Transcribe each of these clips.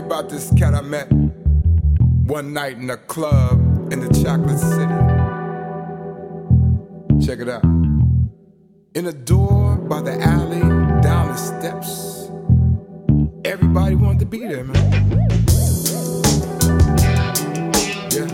about this cat I met one night in a club in the Chocolate City. Check it out. In a door by the alley, down the steps. Everybody wanted to be there, man. Yeah.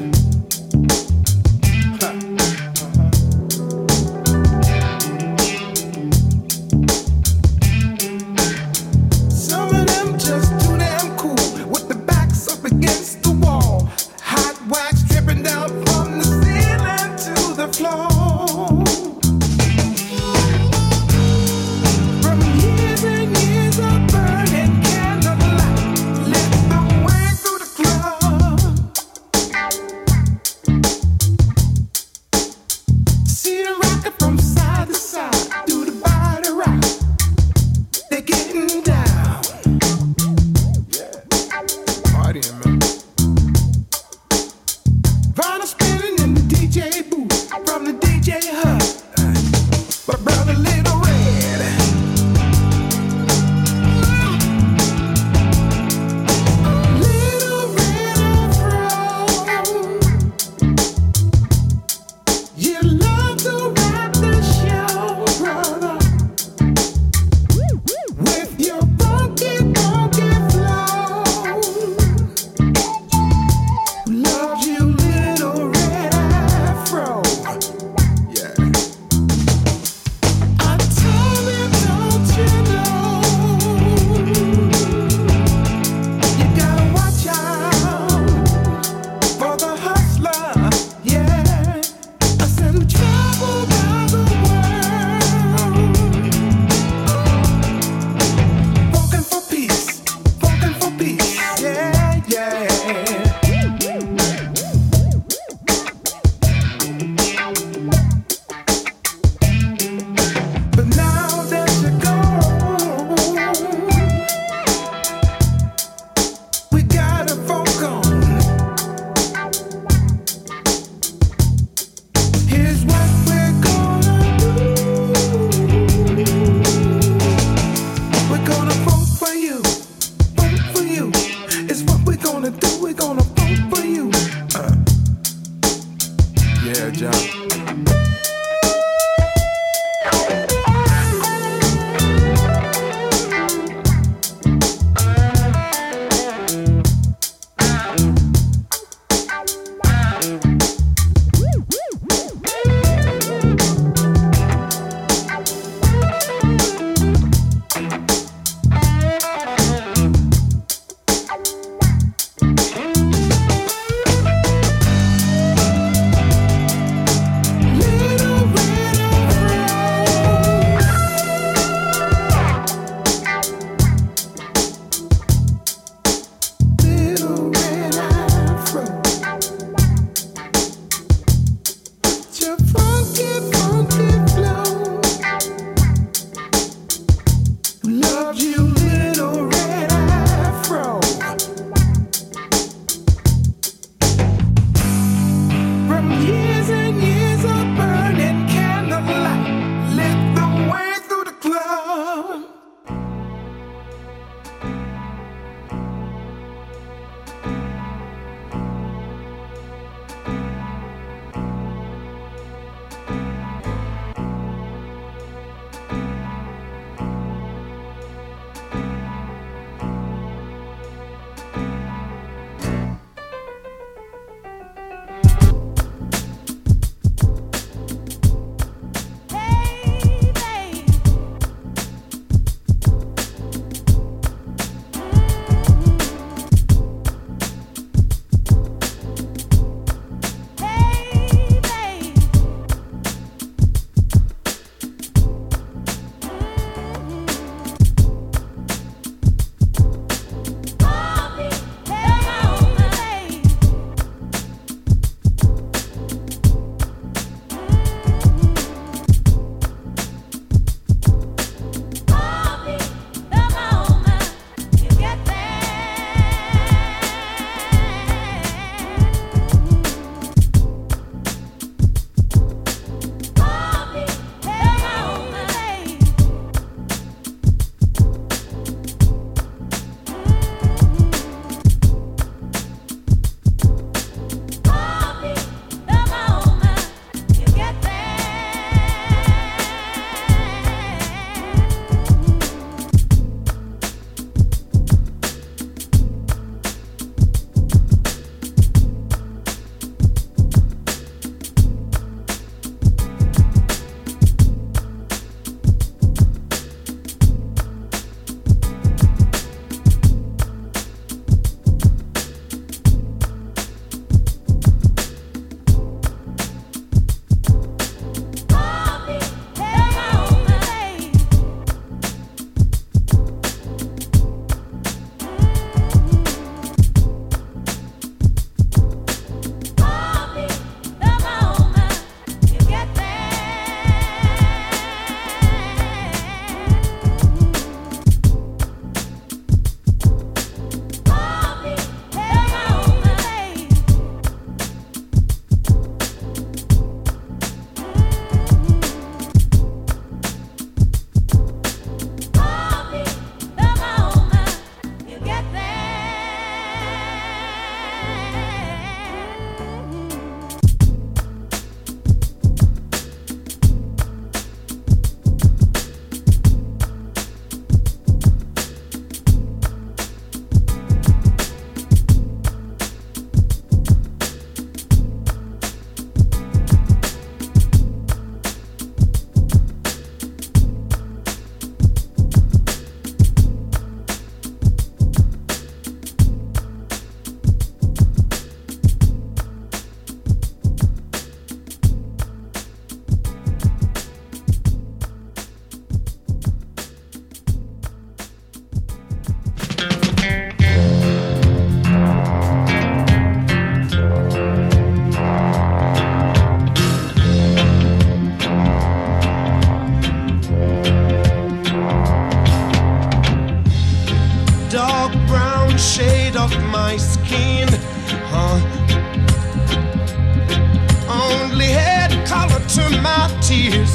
my tears.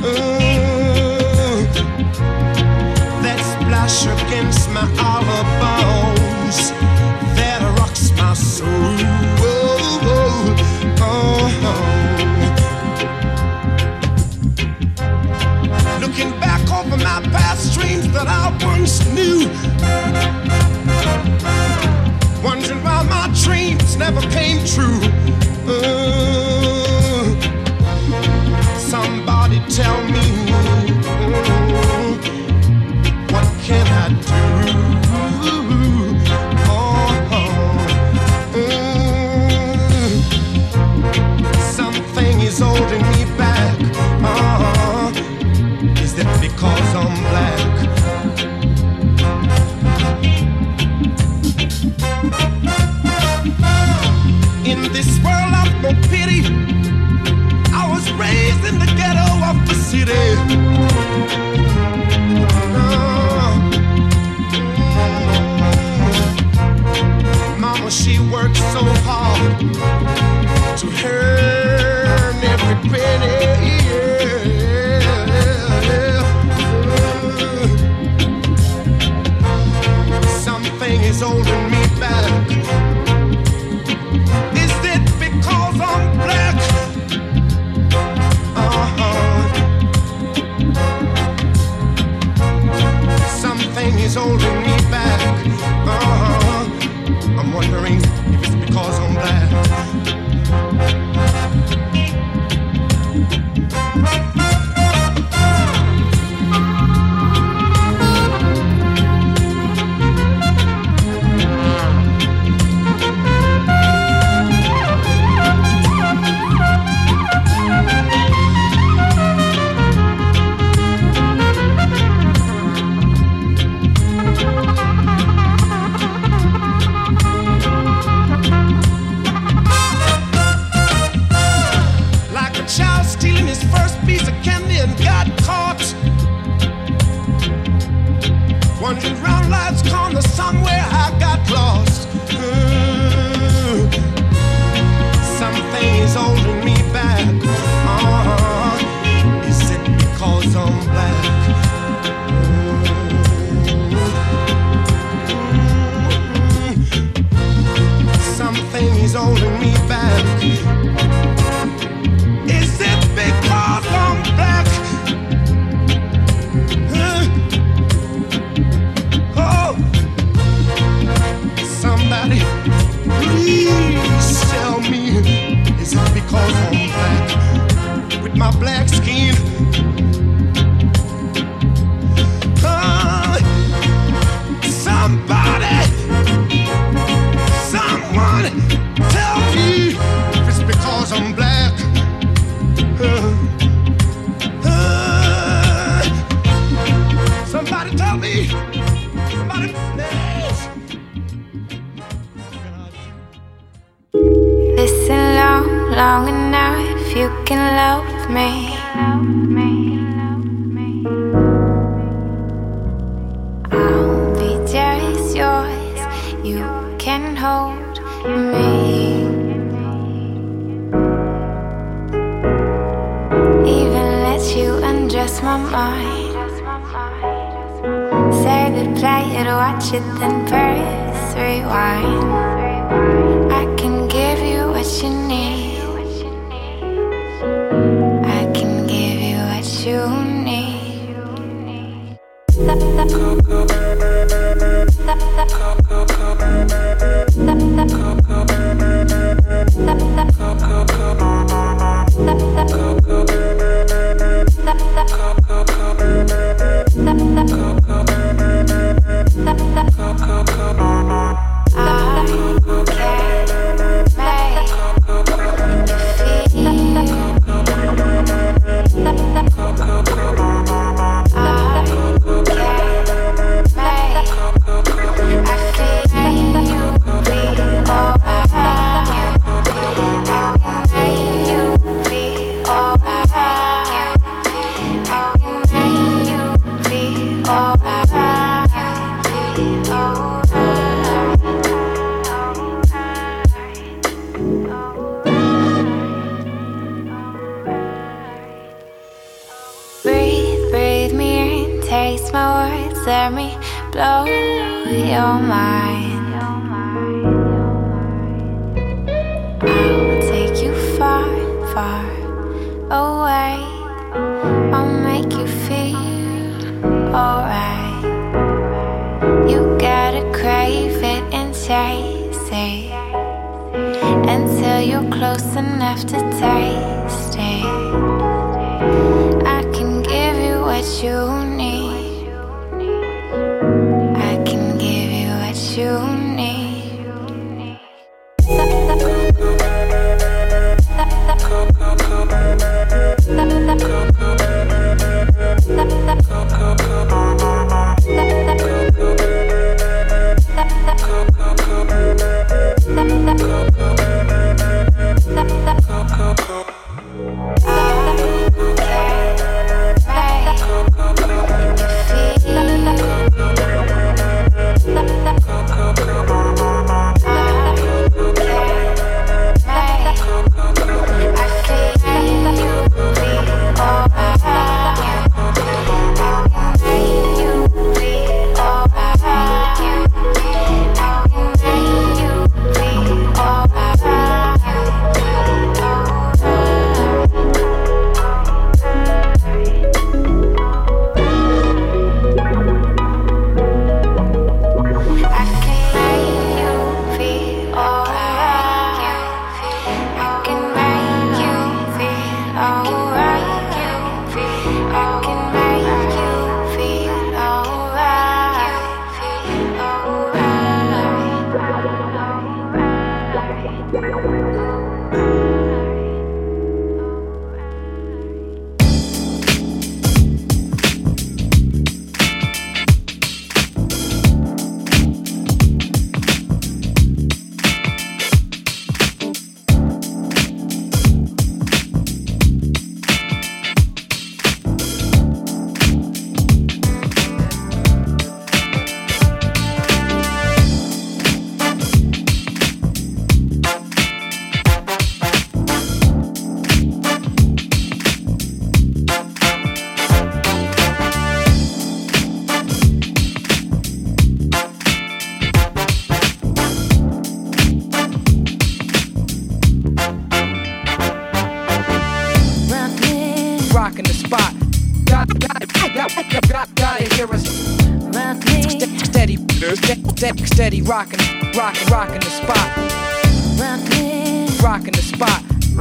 That splash against my hollow bones that rocks my soul. Looking back over my past dreams that I once knew, wondering why my dreams never came true. Somebody tell me, what can I do? Something is holding me back. Is that because I'm black? In this world of no pity, I was raised in the ghetto of the city. Mama, she worked so hard to earn every penny. Something is holding me back. Is it because I'm black? Something is holding me back. I'm wondering if it's because I'm black. Wandering round life's corner, somewhere I got lost. Something is holding me back. Is it because I'm black? Something is holding me back. Is it because I'm black? Somebody, please tell me, is it because I'm black? With my black skin? Somebody, someone, tell me if it's because I'm black. Somebody tell me. Somebody, please. Listen long enough, you can love me. I'll be just yours, you can hold me. Even let you undress my mind. Say goodbye and watch it, then press rewind. I can give you what you need. I can give you what you need. I taste my words, let me blow your mind. I'll take you far, far away. I'll make you feel alright. You gotta crave it and chase it until you're close enough to taste it. I can give you what you need. I can give you what you need. Steady rockin' the spot. Rockin' the spot.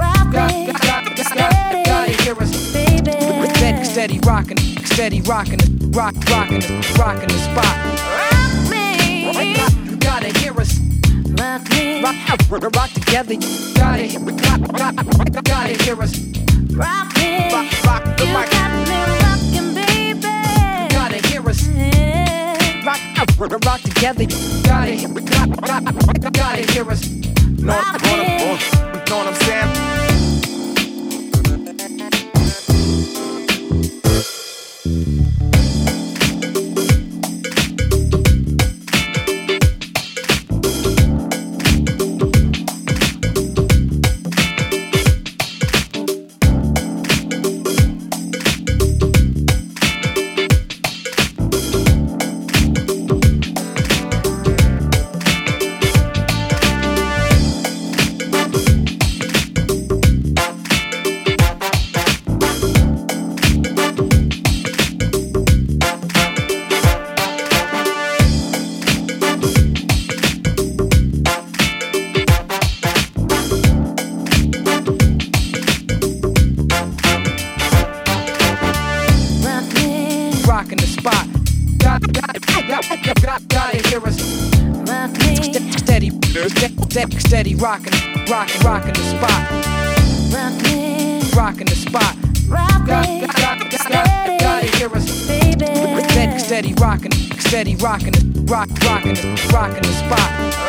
Gotta hear us, baby. Steady rockin' the spot. You gotta hear us. Rock together. Gotta hear us. Rock the mic. Gotta hear us. Rock together. Gotta hear us. Know what I'm saying? Rockin' the spot. Gotta hear us. Steady rockin' the spot. Rockin' the spot. Gotta hear us. Steady rockin' the spot.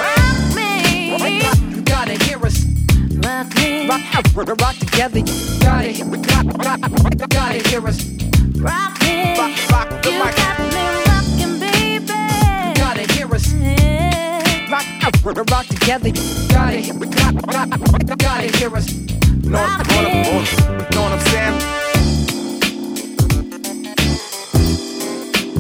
You gotta hear us. Rock together. Gotta hear us. Rock the mic. Gotta hear us. Rock together. Gotta hear us. Know what I'm saying?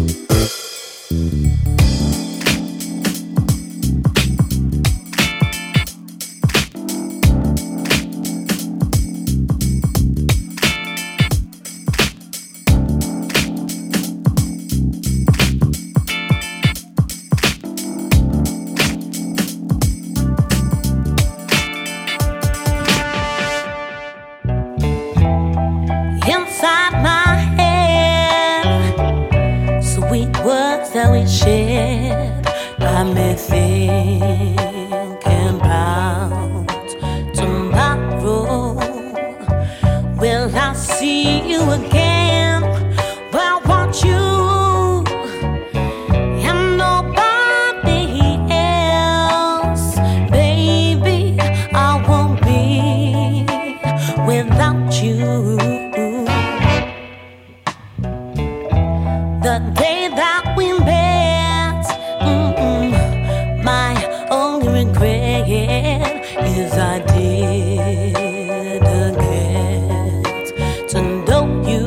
inside my head. Sweet words that we shared got me thinking about tomorrow. Will I see you again? But I want you and nobody else. Baby, I won't be without you. The day that we met, my only regret is I didn't get to know you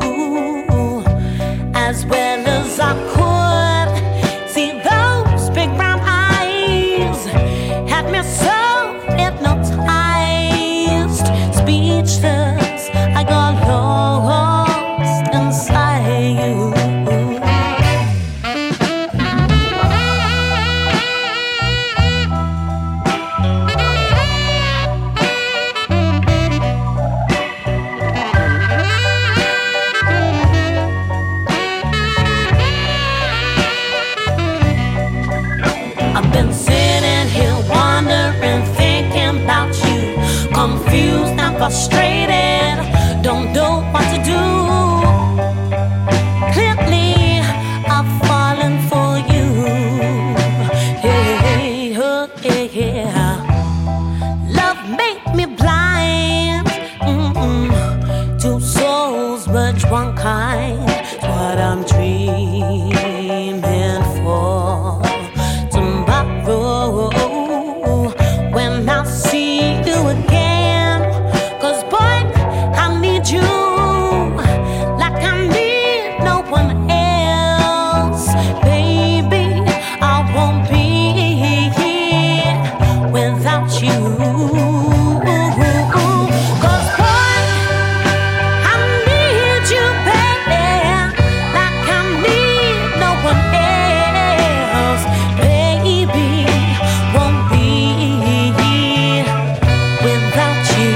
as well as I could. See those big brown eyes had me so hypnotized, speechless. I got lost inside you. I've been sitting here wondering, thinking about you, confused and frustrated, don't know what to do. Clearly, I've fallen for you. Hey, oh, yeah. Love made me blind. Two souls, but one kind. What I'm dreaming for tomorrow when I see you again. 'Cause boy, I need you like I need no one else. Baby, I won't be here without you. 'Cause boy, I need you, baby, like I need no one else. Baby, won't be here without you.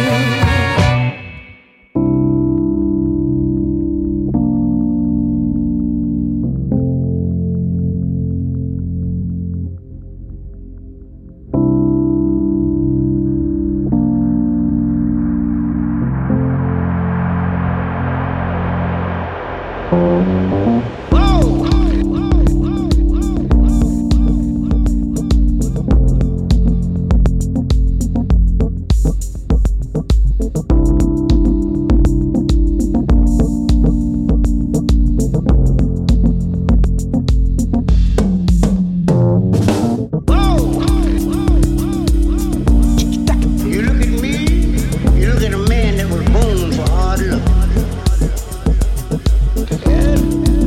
You look at me, you look at a man that was born for hard luck.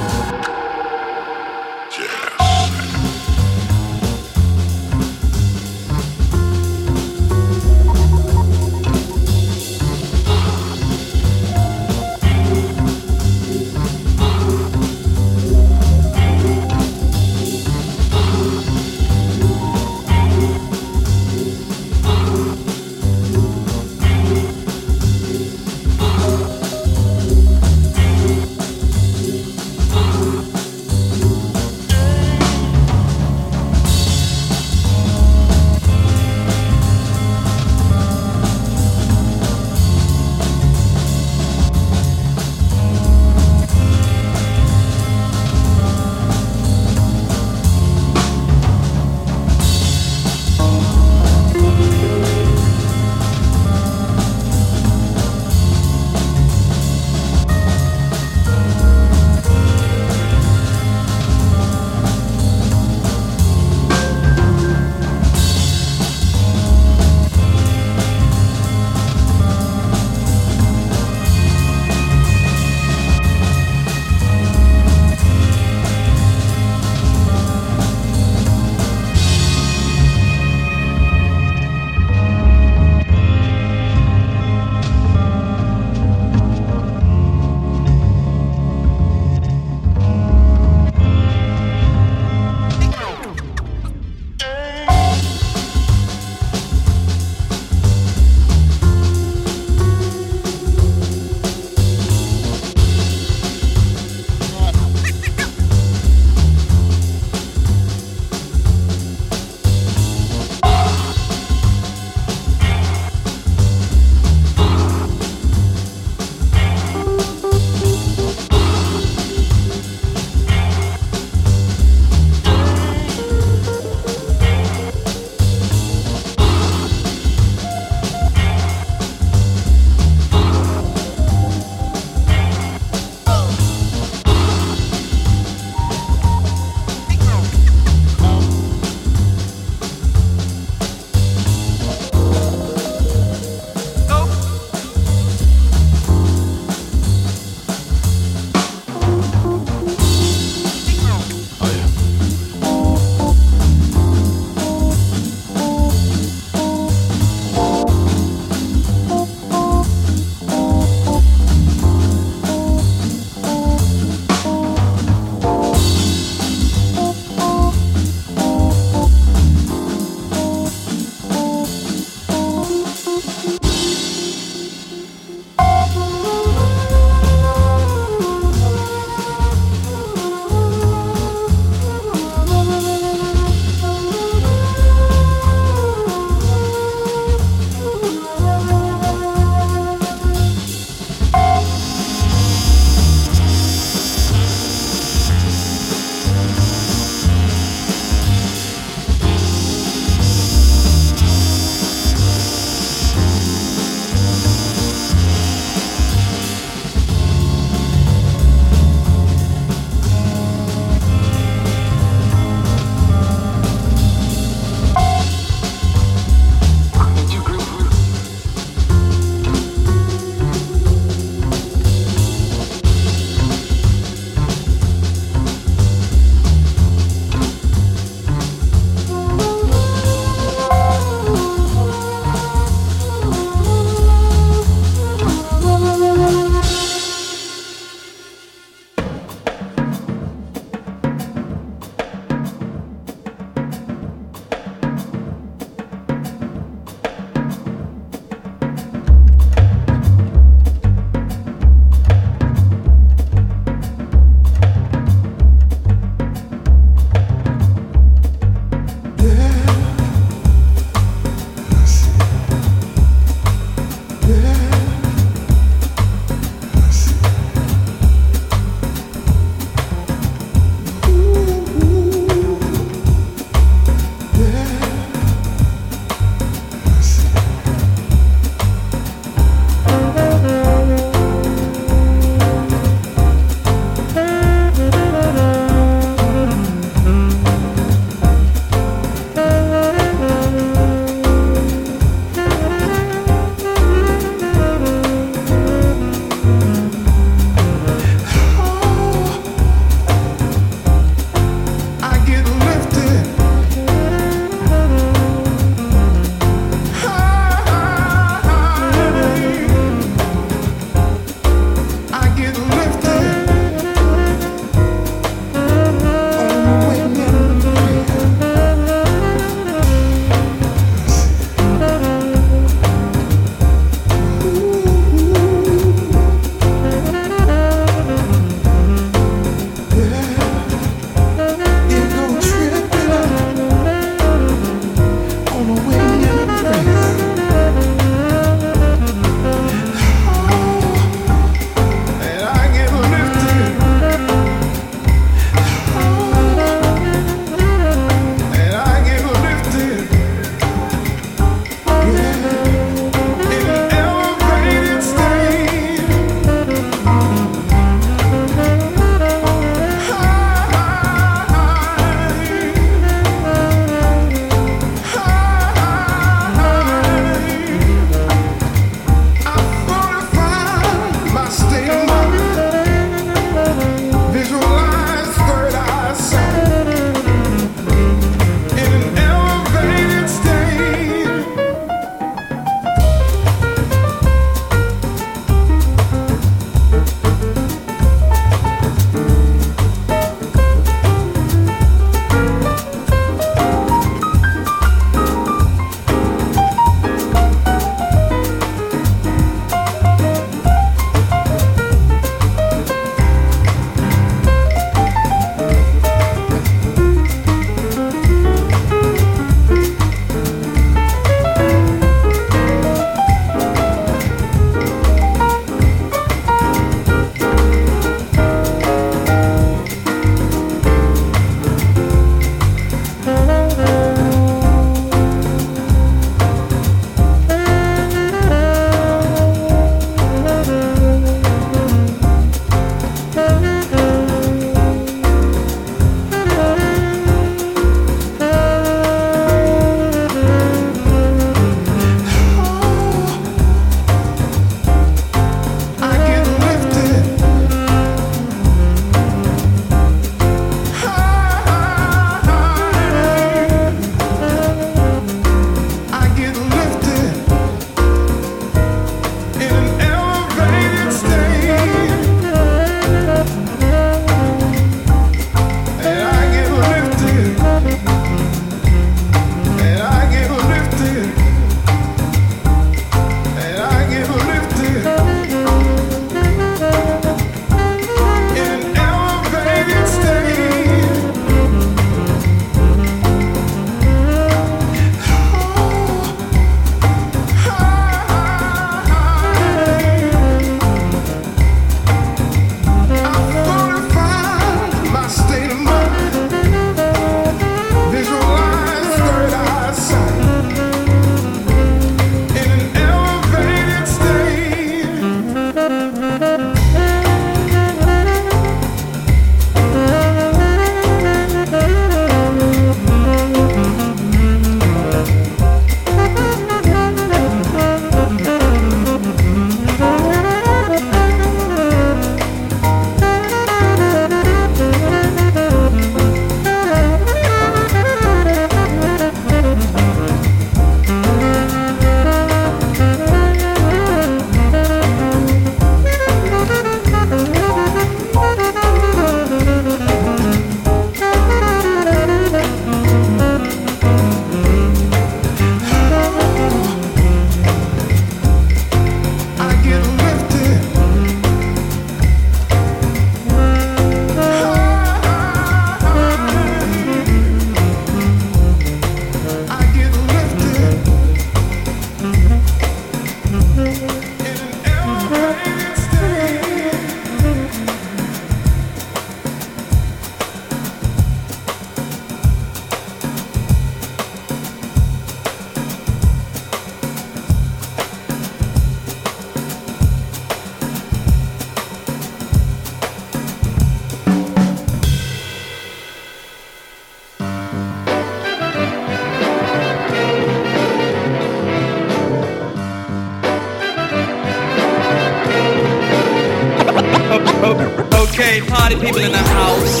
Okay, party people in the house.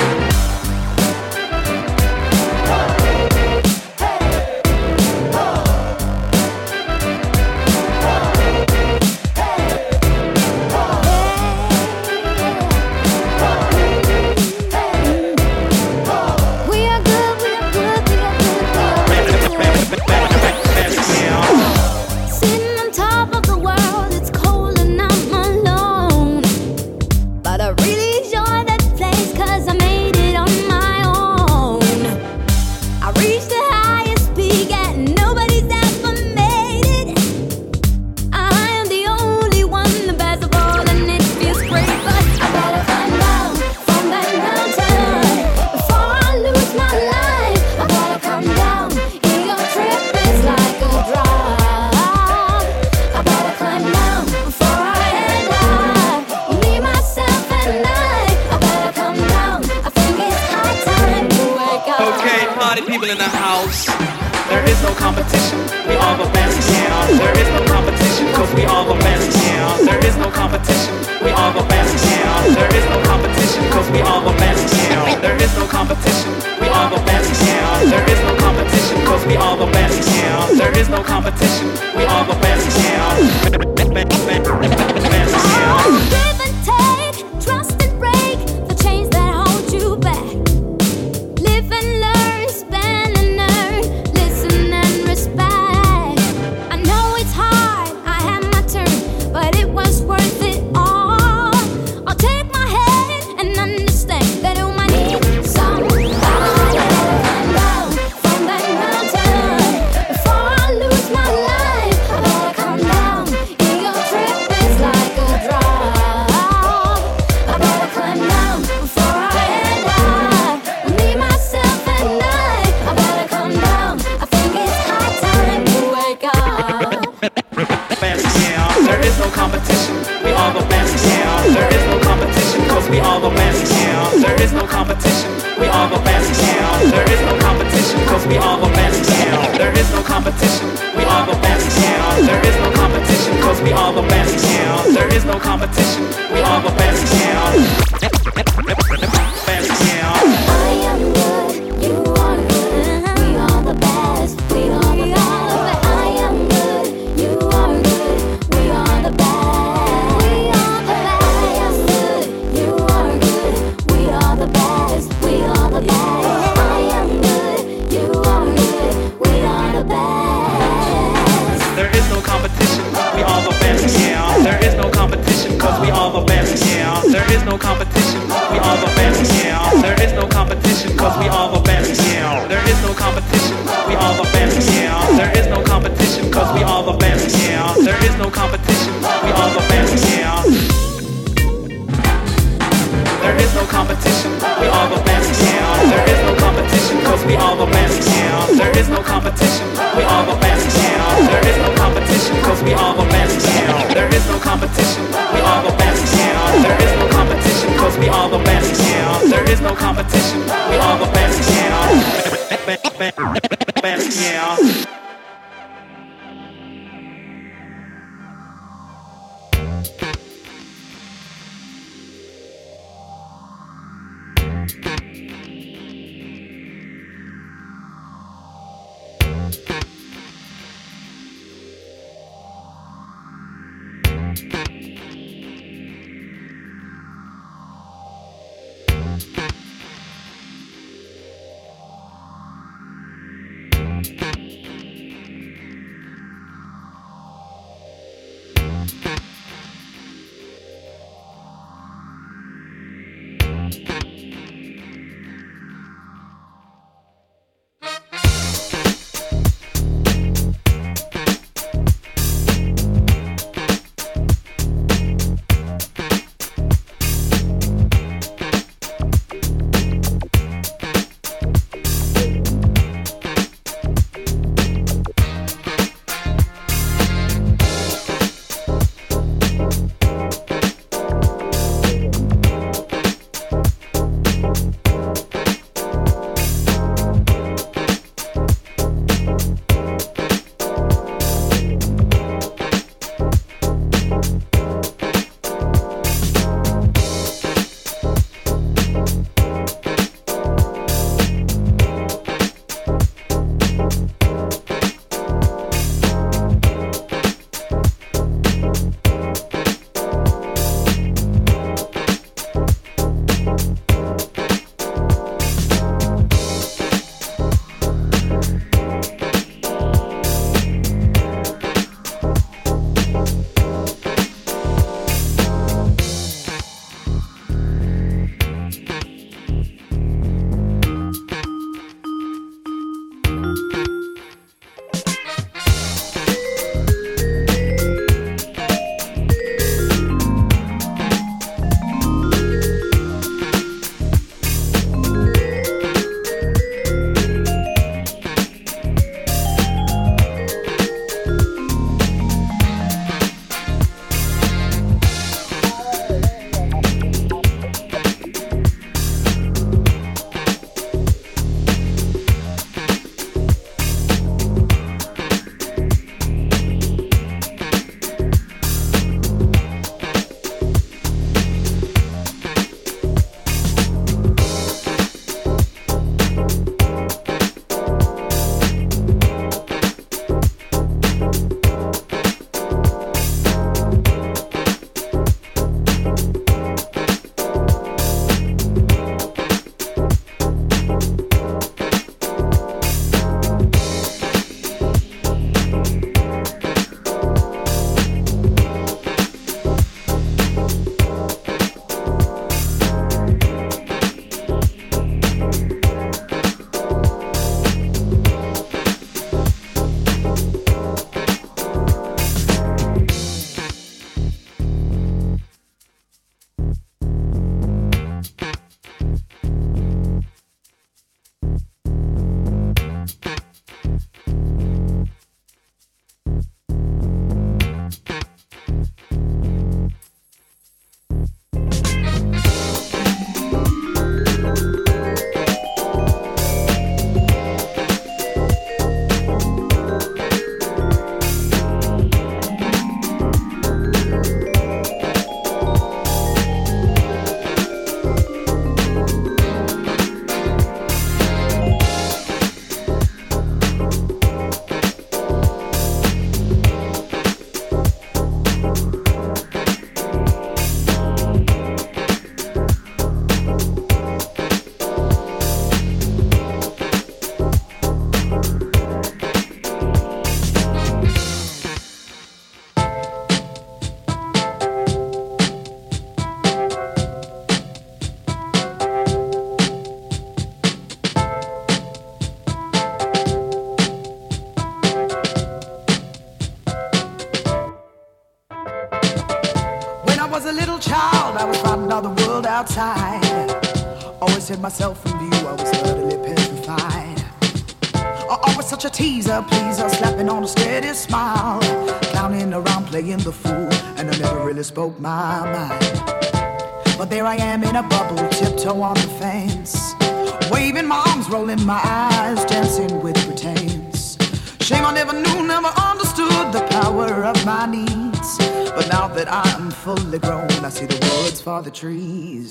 In the house, there is no competition. We all the best, yeah. There is no competition, cause we all the best, yeah. There is no competition. We all the best, yeah. There is no competition, cause we all the best, yeah. There is no competition. We all the best, yeah. There is no competition, cause we all the best, yeah. There is no competition. We all the best, yeah. Best, yeah. Give and take, trust and break the chains that hold you back. Live and learn, spend and earn, listen and respect. I know it's hard, I had my turn, but it was worth it all. I'll take my hand and understand that you might need somebody to come down from that mountain. Before I lose my life, I better come down. Ego trip is like a drop. I better climb down before I end up. Me, myself and I better come down. I think it's high time to wake up. Best, yeah. There is no competition. We all the best, yeah. There is no competition, cause we all the best, yeah. There is no competition. We all the best, yeah. There is no competition, cause we all the best, yeah. There is no competition. We all the best, yeah. There is no competition, cause we all the best, yeah. There is no competition. We all the best, yeah. Best, yeah. I am good, you are good. We are the best, we are the best. I am good, you are good. We are the best, we are the best. I am good, you are good. We are the best, we are the best. I am good, you are good. We are the best. There is no competition, we all the best, yeah. There is no competition, cause we all the best, yeah. There is no competition, we all the best, yeah. There is no competition, cause we all the best, yeah. There is no competition, we all the best, yeah. There is no competition, cause we all the best, yeah. There is no competition, we all the best, yeah. There is no competition, we all the best, yeah. There is no competition, cause we all the best, yeah. There is no competition, we all the best, yeah. There is no competition, cause we all the best, yeah. There is no competition, we all the best, yeah. There is no competition, cause we all the best, yeah. There is no competition, we all the best, yeah. Best, yeah. little child, I was fighting all the world outside. Always hid myself from view, I was utterly petrified. Always such a teaser, pleaser, slapping on a steady smile. Clowning around, playing the fool, and I never really spoke my mind. But there I am in a bubble, tiptoe on the fence, waving my arms, rolling my eyes, dancing with pretense. Shame I never knew, never understood the power of my needs. But now that I'm fully grown, I see the woods for the trees.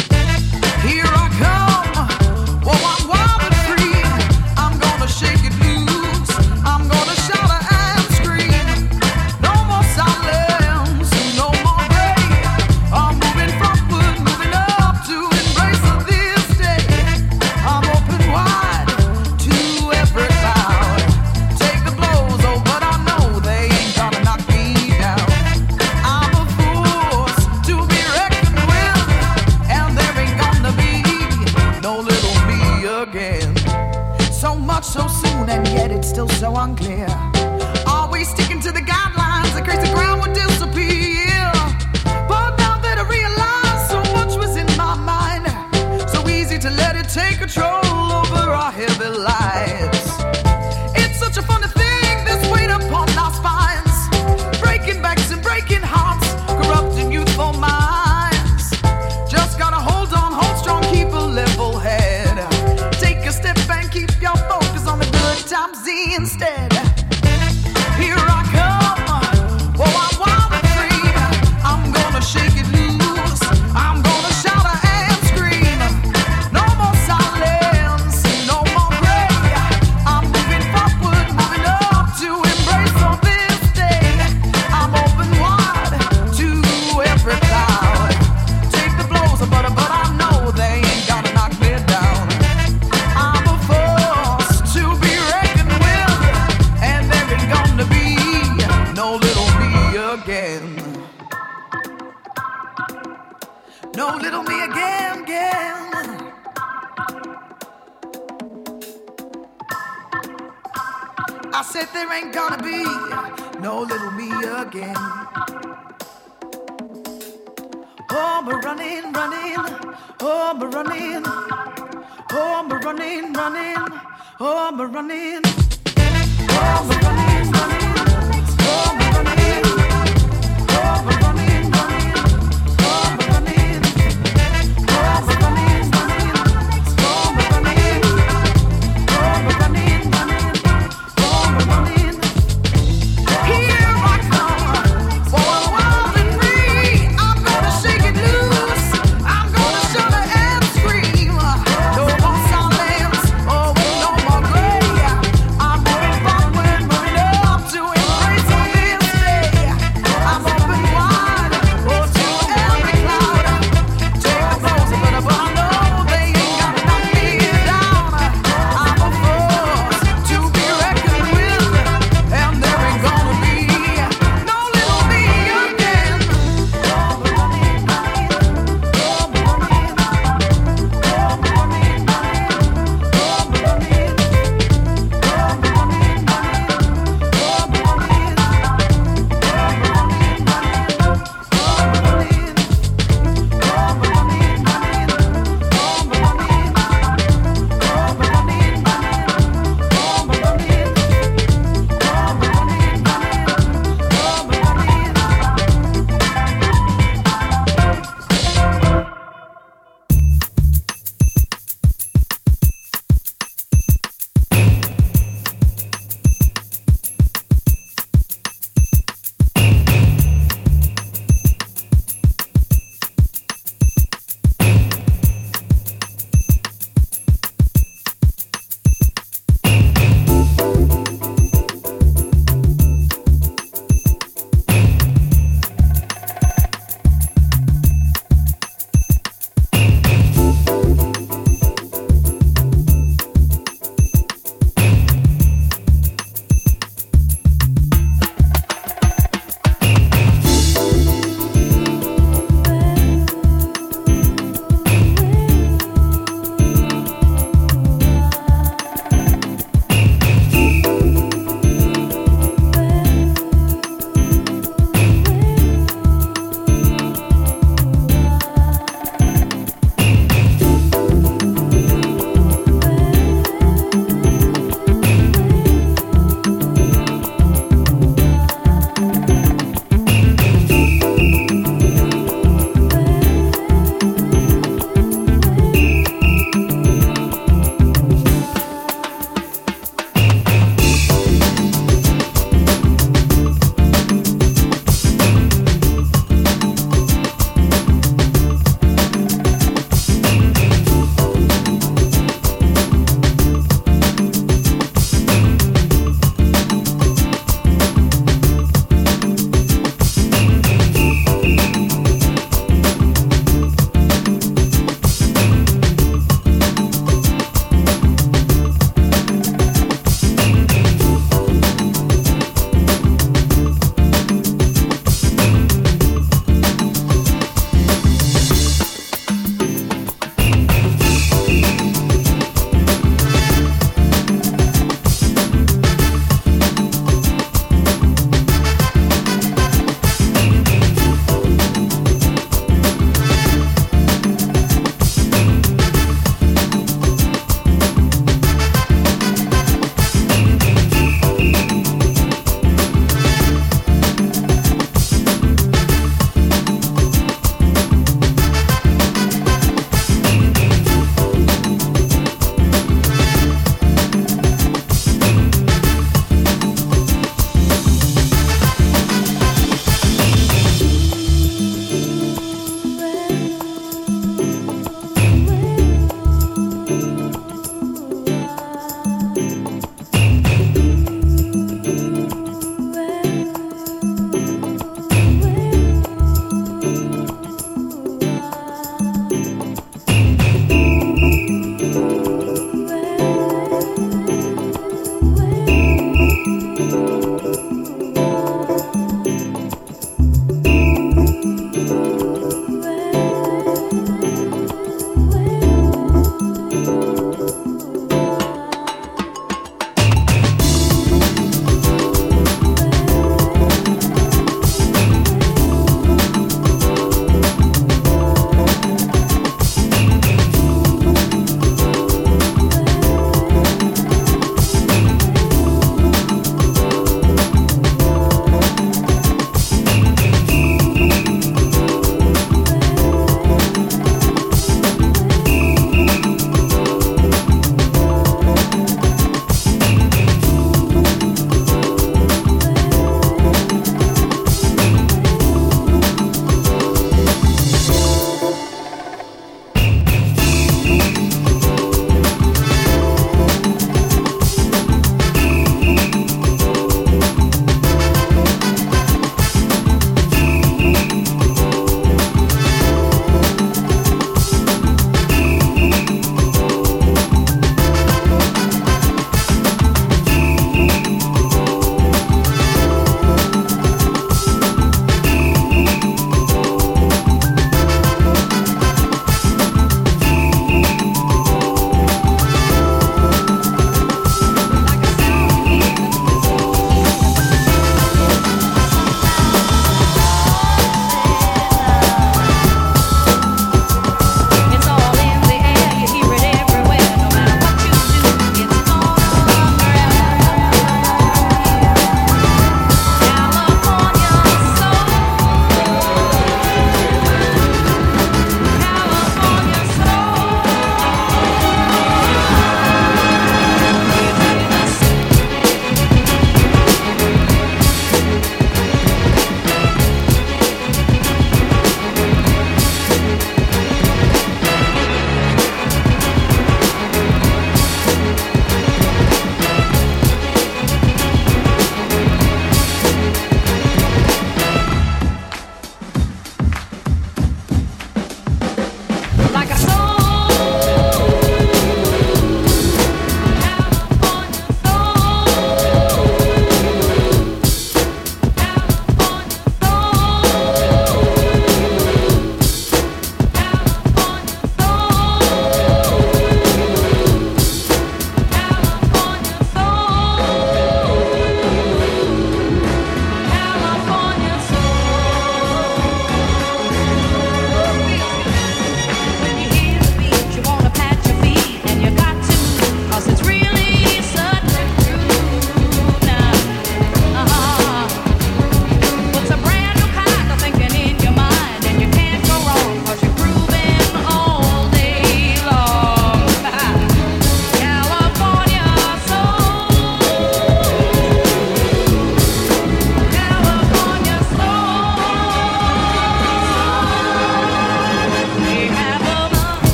Here I come, oh, I'm wild and free. I'm gonna shake it loose, I'm gonna shout and scream. No more silence, no more gray. I'm moving forward, moving up to embrace of this day. I'm open wide to every cloud. Take the blows, oh, but I know they ain't gonna knock me down. I'm a force to be reckoned with, and there ain't gonna be no little me again. So much so soon, and yet it's still so unclear. Always sticking to the guidelines, in case the ground would disappear. But now that I realize so much was in my mind, so easy to let it take control over our heavy lives. It's such a funny thing, this weight upon our spines, breaking backs and breaking hearts, corrupting youthful minds. Just gotta hold on, hold strong, keep a level head. Take a step and keep your focus on the good times instead. Here I come, oh, I'm wild and free. I'm gonna shake it loose, I'm gonna shout and scream. No more silence, no more gray. I'm moving forward, moving up to embrace on this day. I'm open wide to every cloud. Take the blows, but I know they ain't gonna knock me down. I'm a force to be reckoned with, and there ain't gonna be no little me again. No little me again, again. I said there ain't gonna be no little me again. Oh, I'm running, running. Oh, I'm running. Oh, I'm running, running. Oh, I'm running.